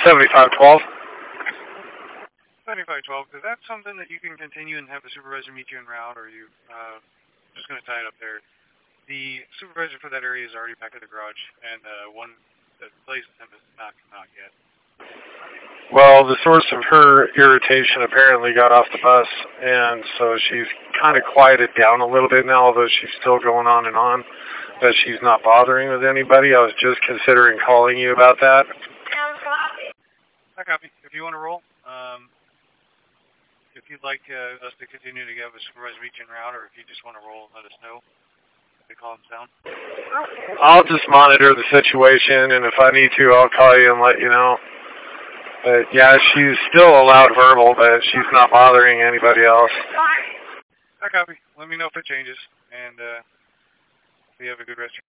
7512. 7512, is that something that you can continue and have the supervisor meet you en route, or are you just going to tie it up there? The supervisor for that area is already back at the garage, and one that plays with him has not come out yet. Well, the source of her irritation apparently got off the bus, and so she's kind of quieted down a little bit now, although she's still going on and on, that she's not bothering with anybody. I was just considering calling you about that. I copy. If you want to roll, if you'd like us to continue to have a supervisor meet you en route, or if you just want to roll, let us know. They call them down. I'll just monitor the situation, and if I need to, I'll call you and let you know. But yeah, she's still a loud verbal, but she's not bothering anybody else. I copy. Let me know if it changes, and you have a good rest of your